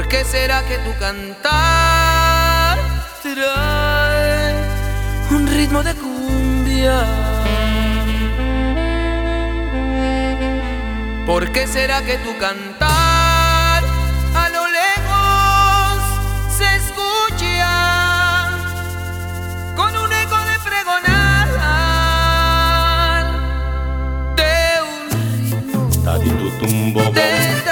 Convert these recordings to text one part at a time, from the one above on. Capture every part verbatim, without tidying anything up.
¿Por qué será que tu cantar trae un ritmo de cumbia? ¿Por qué será que tu cantar a lo lejos se escucha con un eco de pregonar de un ritmo de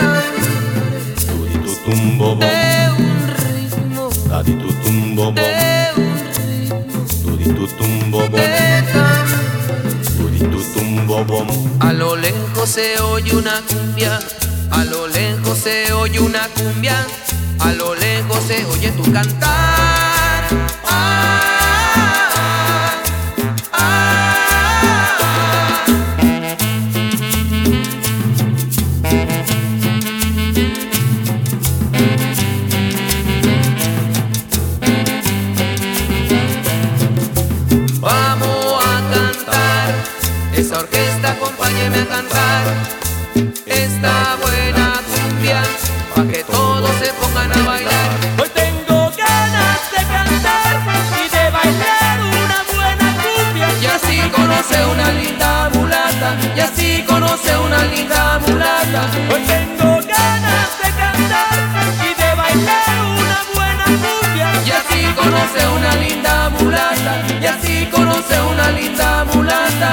Tumbo de un ritmo Tadi tu tumbo de un ritmo Tudi tu tumbo de tan. Tudi tu tumbo bom. A lo lejos se oye una cumbia, a lo lejos se oye una cumbia, a lo lejos se oye tu cantar. Ah, ah, ah. Vamos a cantar, esa orquesta acompáñeme a cantar esta buena cumbia, pa' que todos se pongan a bailar. Hoy tengo ganas de cantar y de bailar una buena cumbia. Y así conoce una linda mulata, y así conoce una linda mulata. Hoy tengo ganas de cantar y de bailar una buena cumbia. Y así conoce una linda mulata, y así conoce una linda mulata.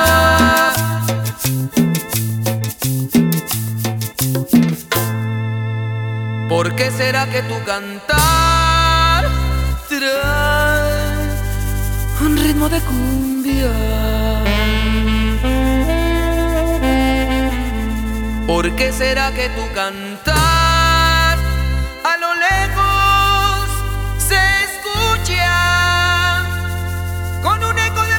¿Por qué será que tu cantar trae un ritmo de cumbia? ¿Por qué será que tu cantar a lo lejos se escucha con un eco de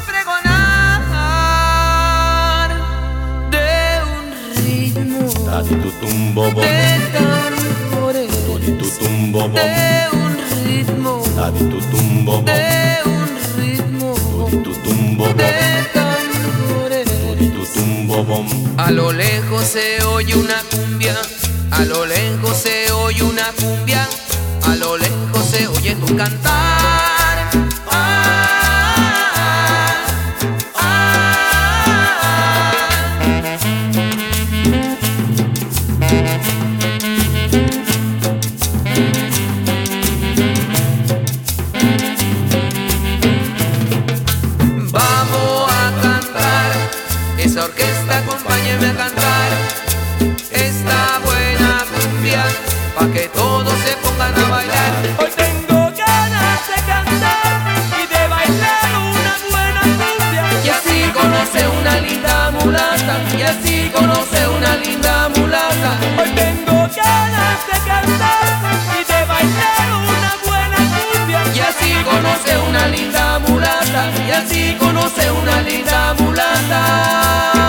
pregonar de un ritmo Tadi tu tumbo bom. de tambores, Tudi tu tumbo bom. de un ritmo Tadi tu tumbo bom. de un ritmo Tudi tu tumbo bom. de tambores. Tudi tu tumbo bom. A lo lejos se oye una cumbia, a lo lejos se oye una cumbia, a lo lejos se oye tu cantar. Ah, ah, ah. Vamos a cantar, esa orquesta acompáñeme a cantar esta buena cumbia, pa' que todos se pongan a bailar. Hoy tengo ganas de cantar y de bailar una buena cumbia. Y así conoce una linda mulata, y así conoce una linda mulata. Hoy tengo ganas de cantar y de bailar una buena cumbia. Y así conoce una linda mulata, y así conoce una linda mulata.